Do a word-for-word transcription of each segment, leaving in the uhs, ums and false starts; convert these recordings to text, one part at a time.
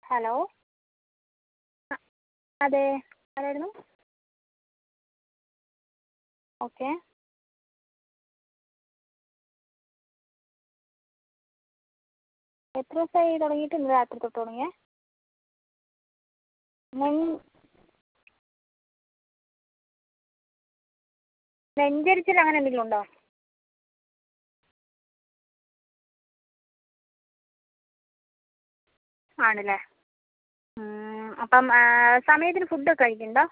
Hello ആ അതെ ആരായിരുന്നു? ഓക്കെ. എത്ര ദിവസമായി തുടങ്ങിയിട്ട്? ഇന്ന് രാത്രി തൊട്ട് തുടങ്ങിയത്? നെൻ നെഞ്ചെരിച്ചിൽ അങ്ങനെ എന്തെങ്കിലും ഉണ്ടോ? ആണല്ലേ. അപ്പം സമയത്തിന് ഫുഡൊക്കെ കഴിക്കുന്നുണ്ടോ?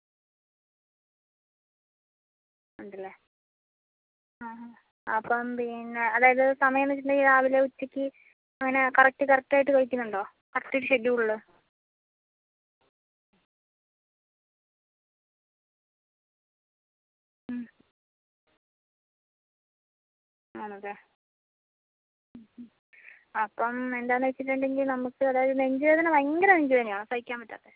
ഉണ്ടല്ലേ. ആ ആ അപ്പം പിന്നെ അതായത് സമയം എന്ന് വെച്ചിട്ടുണ്ടെങ്കിൽ രാവിലെ ഉച്ചയ്ക്ക് അങ്ങനെ കറക്റ്റ് കറക്റ്റായിട്ട് കഴിക്കുന്നുണ്ടോ? കറക്റ്റ് ഒരു ഷെഡ്യൂളിൽ? ആണല്ലേ. അപ്പം എന്താണെന്ന് വെച്ചിട്ടുണ്ടെങ്കിൽ നമുക്ക് അതായത് നെഞ്ചുവേദന ഭയങ്കര നെഞ്ചുവേദനയാണോ സഹിക്കാൻ പറ്റാത്തത്?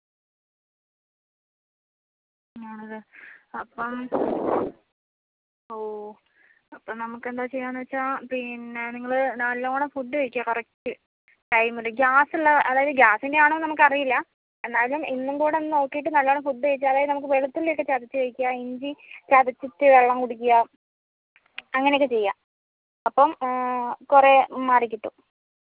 ആണല്ലേ. അപ്പം ഓ അപ്പം നമുക്ക് എന്താ ചെയ്യാന്ന് വെച്ചാൽ പിന്നെ നിങ്ങൾ നല്ലോണം ഫുഡ് കഴിക്കുക കറക്റ്റ് ടൈമിൽ. ഗ്യാസുള്ള അതായത് ഗ്യാസിൻ്റെ ആണോ നമുക്കറിയില്ല. എന്നാലും ഇന്നും കൂടെ ഒന്ന് നോക്കിയിട്ട് നല്ലോണം ഫുഡ് കഴിക്കുക. അതായത് നമുക്ക് വെളുത്തുള്ളിയൊക്കെ ചതച്ച് കഴിക്കുക, ഇഞ്ചി ചതച്ചിട്ട് വെള്ളം കുടിക്കുക, അങ്ങനെയൊക്കെ ചെയ്യുക. അപ്പം കുറേ മാറിക്കിട്ടും.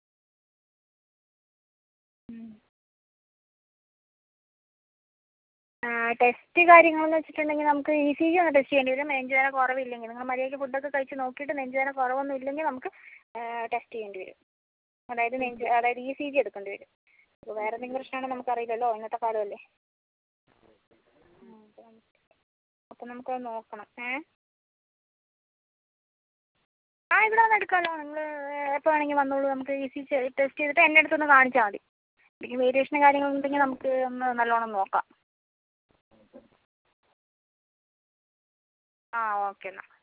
ടെസ്റ്റ് കാര്യങ്ങളെന്ന് വെച്ചിട്ടുണ്ടെങ്കിൽ നമുക്ക് ഇ സി ജി ഒന്ന് ടെസ്റ്റ് ചെയ്യേണ്ടി വരും. നെഞ്ചുവേദന കുറവില്ലെങ്കിൽ നിങ്ങൾ മര്യാദയ്ക്ക് ഫുഡൊക്കെ കഴിച്ച് നോക്കിയിട്ട് നെഞ്ചുവേദന കുറവൊന്നും ഇല്ലെങ്കിൽ നമുക്ക് ടെസ്റ്റ് ചെയ്യേണ്ടി വരും. അതായത് നെഞ്ച് അതായത് ഇ സി ജി എടുക്കേണ്ടി വരും. അപ്പോൾ വേറെ എന്തെങ്കിലും പ്രശ്നമാണോ നമുക്കറിയില്ലല്ലോ, ഇന്നത്തെ കാലമല്ലേ. അപ്പോൾ നമുക്കത് നോക്കണം. ഏ ആ ഇവിടെ വന്ന് എടുക്കാമല്ലോ. നിങ്ങൾ എപ്പോൾ വേണമെങ്കിലും വന്നോളൂ. നമുക്ക് ഇ സി ജി ടെസ്റ്റ് ചെയ്തിട്ട് എൻ്റെ അടുത്തൊന്ന് കാണിച്ചാൽ മതി. എന്തെങ്കിലും വേരിയേഷനും കാര്യങ്ങളും ഉണ്ടെങ്കിൽ നമുക്ക് ഒന്ന് നല്ലോണം നോക്കാം. ആ ഓക്കെ എന്നാൽ.